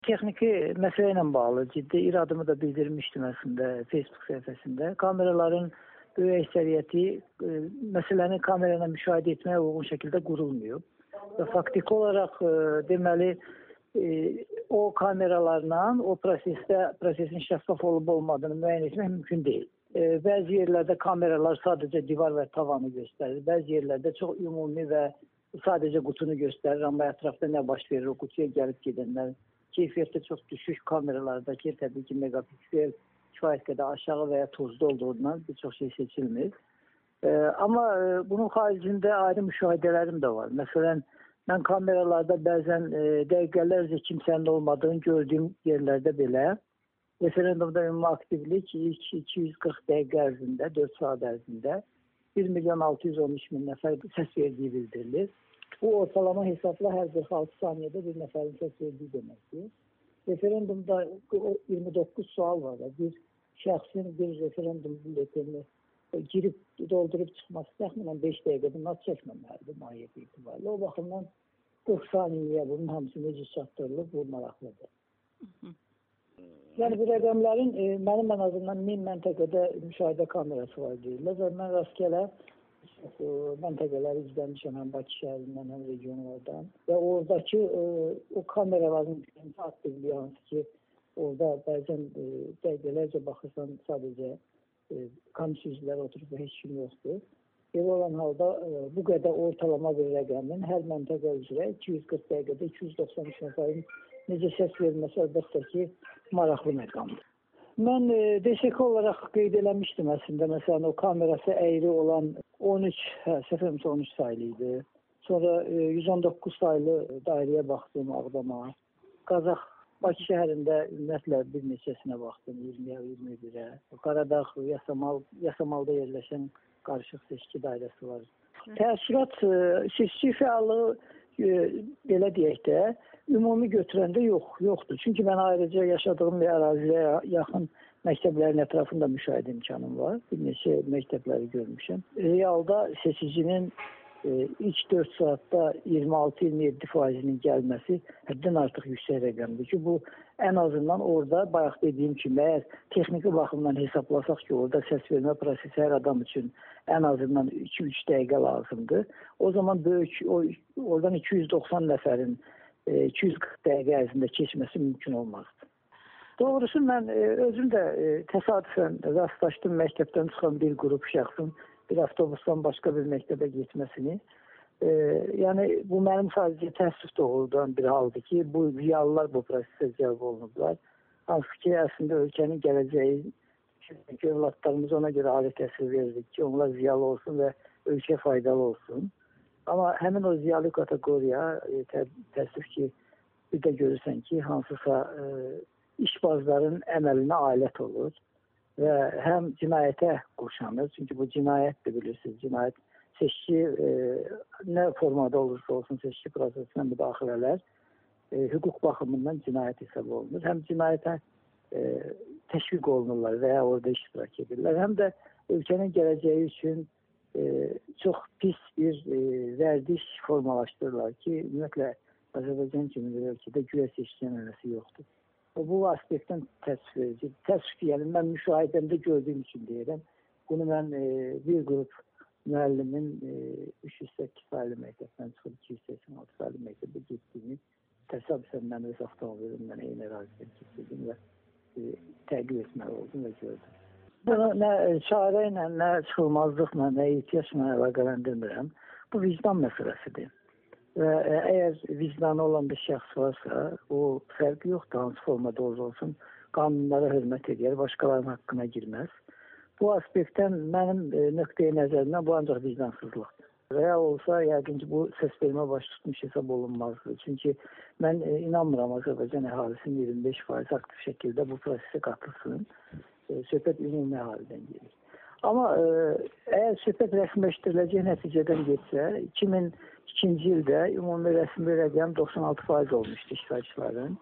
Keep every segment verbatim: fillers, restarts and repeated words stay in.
Texniki məsələ ilə bağlı ciddi iradımı da bildirmişdim əslində Facebook səhifəsində. Kameraların böyük əksəriyyəti e, məsələni kamera ilə müşahidə etməyə uyğun şəkildə qurulmuyub. Və faktiki olaraq e, deməli e, o kameralarla o prosesdə prosesin şəffaf olub olmadığını müəyyən etmək mümkün deyil. E, bəzi yerlərdə kameralar sadəcə divar və tavanı göstərir. Bəzi yerlərdə çox ümumi və sadəcə qutunu göstərir, amma ətrafda nə baş verir, o qutuya gəlib gedənlər keyfiyyətdə çox düşük kameralardakı təbii ki megapiksel kifayət qədər aşağı və ya tozlu olduğundan bir çox şey seçilmir. E, amma e, bunun xaricində ayrı müşahidələrim də var. Məsələn, mən kameralarda bəzən e, dəqiqələrcə kimsənin olmadığını gördüyüm yerlərdə belə referendumda ümumi aktivlik ilk iki yüz qırx dəqiqə ərzində, dörd saat ərzində bir milyon altı yüz on üç min nəfər səs verdiyi bildirilir. Bu ortalama hesabla hər qırx altı saniyədə bir nəfərin səs verdiyi deməkdir. Referendumda iyirmi doqquz sual var. Bir şəxsin bir referendum bülletini girib doldurub çıxması təxminən beş dəqiqə bunlar çəkməməlidir mahiyyəti itibarilə. O baxımdan qırx saniyəyə bunun hamısı necə çatdırılıb, bu maraqlıdır. Yəni bu rəqəmlərin e, mənim ən azından min məntəqədə müşahidə kamerası var deyirlər və mən rastgələ məntəqələri izləmişəm həm Bakı şəhərindən, həm regionlardan və oradakı e, o kameraların aktivliyi hansı ki, orada bəzən e, dəqiqələrcə baxırsan sadəcə e, komisyuzlar oturub və heç kim yoxdur. Belə olan halda e, bu qədər ortalama bir rəqəmin hər məntəqə üzrə iki yüz qırx dəqiqədə iki yüz doxsan üç nəfərin necə səs verməsi əlbəttə ki, maraqlı məqamdır. Mən e, D S K olaraq qeyd eləmişdim əslində, məsələn o kamerası əyri olan on üç, hə, səhv etmirəmsə on üç saylı idi. Sonra e, yüz on doqquz saylı dairəyə baxdım Ağdama. Qazax Bakı şəhərində ümumiyyətlə bir neçəsinə baxdım, iyirmiyə, iyirmi birə. Qaradağ, Yasamal, Yasamalda yerləşən qarışıq seçki dairəsi var. Təəssürat e, seçki fəallığı e, belə deyək də ümumi götürəndə yox, yoxdur. Çünki mən ayrıca yaşadığım əraziyə yaxın məktəblərin ətrafında müşahidə imkanım var. Bir neçə məktəbləri görmüşəm. Realda seçicinin e, ilk dörd saatda iyirmi altı iyirmi yeddi faizinin gəlməsi həddən artıq yüksək rəqəmdir ki, bu ən azından orada bayaq dediyim kimi, əgər texniki baxımdan hesablasaq ki, orada səs vermə prosesi hər adam üçün ən azından iki üç dəqiqə lazımdır. O zaman böyük, o, oradan iki yüz doxsan nəfərin iki yüz qırx dəqiqə ərzində keçməsi mümkün olmazdı. Doğrusu mən özüm də təsadüfən rastlaşdım məktəbdən çıxan bir qrup şəxsin bir avtobusdan başqa bir məktəbə getməsini. E, yəni bu mənim sadəcə təəssüf doğrudan bir haldır ki, bu ziyalılar bu prosesə cəlb olunublar. Hansı ki, əslində ölkənin gələcəyi, övladlarımız ona görə ali təsir veririk ki, onlar ziyalı olsun və ölkə faydalı olsun. Amma həmin o ziyalı kateqoriya e, tə, təəssüf ki, bir də görürsən ki, hansısa e, işbazların əməlinə alət olur və həm cinayətə qurşanır. Çünki bu cinayətdir, bilirsiniz. Cinayət seçki e, nə formada olursa olsun seçki prosesinə müdaxilələr e, hüquq baxımından cinayət hesab olunur. Həm cinayətə e, təşviq olunurlar və ya orada iştirak edirlər. Həm də ölkənin gələcəyi üçün e, çox pis bir e, vərdiş formalaşdırırlar ki, ümumiyyətlə Azərbaycan kimi bir ölkədə güya seçki ənənəsi yoxdur. O, bu aspektdən təəssüf verici. Təəssüf yəni mən müşahidəmdə gördüyüm üçün deyirəm. Bunu mən e, bir qrup müəllimin e, üç yüz səkkiz saylı məktəbdən çıxıb iki yüz səksən altı saylı məktəbə getdiyini təsadüfən mən öz avtomobilimdən eyni ərazidən keçirdim və e, təqib etməli oldum və gördüm. Bunu nə çarə ilə, nə çıxılmazlıqla, nə ehtiyacla əlaqələndirmirəm. Bu vicdan məsələsidir. Və əgər vicdanı olan bir şəxs varsa, o fərqi yoxdur, hansı formada olsa olsun, qanunlara hörmət edir, başqalarının haqqına girməz. Bu aspektdən mənim e, nöqteyi nəzərimdən bu ancaq vicdansızlıqdır. Real olsa, yəqin ki, bu səs vermə baş tutmuş hesab olunmazdır. Çünki mən e, inanmıram Azərbaycan əhalisinin iyirmi beş faiz aktiv şəkildə bu prosesə qatılsın. E, söhbət ümumi əhalidən gelir. Amma e, əgər söhbət rəsmiləşdiriləcək nəticədən getsə, iki min ikinci ildə ümumi rəsmi rəqəm doxsan altı faiz olmuşdu iştirakçıların.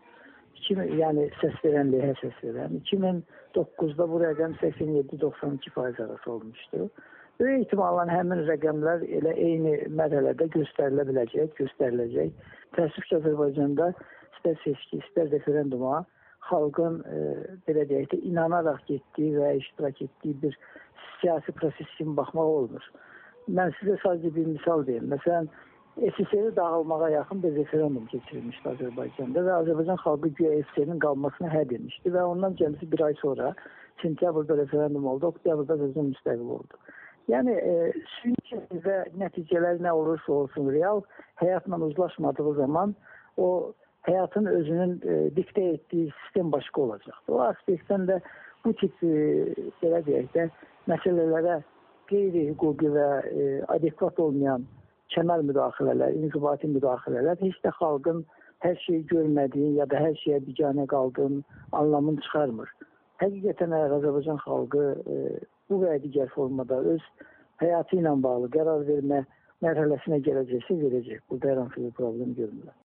Yəni səs verən, lehə səs verən. iki min doqquzda bu rəqəm səksən yeddi doxsan iki faiz arası olmuşdu. Böyük ehtimalla həmin rəqəmlər elə eyni mərhələdə göstərilə biləcək, göstəriləcək. Təəssüf ki, Azərbaycanda istər seçki, istər referenduma xalqın e, belə deyək də inanaraq getdiyi və iştirak etdiyi bir siyasi proses kimi baxmaq olmur. Mən sizə sadəcə bir misal deyim. Məsələn, S S R dağılmağa yaxın bir referendum keçirilmişdi Azərbaycanda və Azərbaycan xalqı güya S S R-nin qalmasına hə demişdi və ondan cəmisi bir ay sonra sentyabrda referendum oldu, oktyabrda özünün müstəqil oldu. Yəni, e, süni və nəticələr nə olursa olsun, real həyatla uzlaşmadığı zaman o həyatın özünün e, diktə etdiyi sistem başqa olacaqdır. O aspektdən də bu tip, e, belə deyək də, məsələlərə qeyri-hüquqi və e, adekvat olmayan kənar müdaxilələr, inzibati müdaxilələr heç də xalqın hər şeyi görmədiyin ya da hər şeyə biganə qaldığın anlamını çıxarmır. Həqiqətən əgər Azərbaycan xalqı e, bu və digər formada öz həyatı ilə bağlı qərar vermə mərhələsinə gələcəksə verəcək. Burada hər hansı bir problem görmürəm.